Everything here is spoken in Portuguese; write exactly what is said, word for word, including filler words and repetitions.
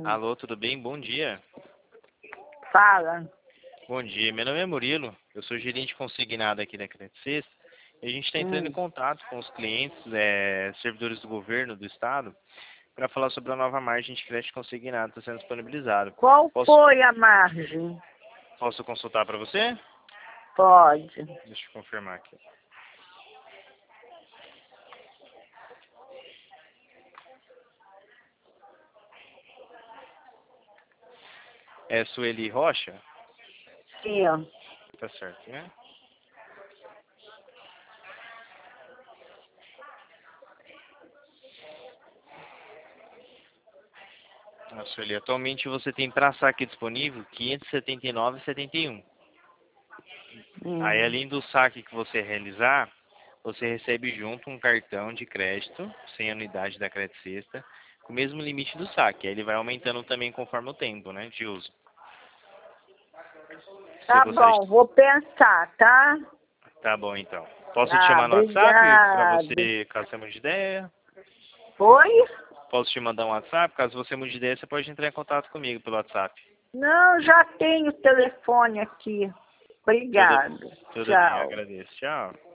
Hum. Alô, tudo bem? Bom dia. Fala. Bom dia, meu nome é Murilo, eu sou gerente consignado aqui da Credit Sexta e a gente está entrando Hum. em contato com os clientes, é, servidores do governo, do estado, para falar sobre a nova margem de crédito consignado que está sendo disponibilizado. Qual Posso, foi a margem? posso consultar para você? Pode. Deixa eu confirmar aqui. É Sueli Rocha? Sim, ó. Tá certo, né? A Sueli, atualmente você tem para saque disponível quinhentos e setenta e nove reais e setenta e um centavos. Hum. Aí, além do saque que você realizar, você recebe junto um cartão de crédito, sem anuidade da Credit Sexta, com o mesmo limite do saque. Aí ele vai aumentando também conforme o tempo, né, de uso. Tá Você gostaria bom, de... vou pensar, tá? Tá bom, então. Posso te Ah, chamar no WhatsApp para obrigada. você, caso você mude de ideia? Oi? Posso te mandar um WhatsApp? Caso você mude de ideia, você pode entrar em contato comigo pelo WhatsApp. Não, já tenho o telefone aqui. Tudo, Obrigado. tudo bem, eu Tchau. agradeço. Tchau.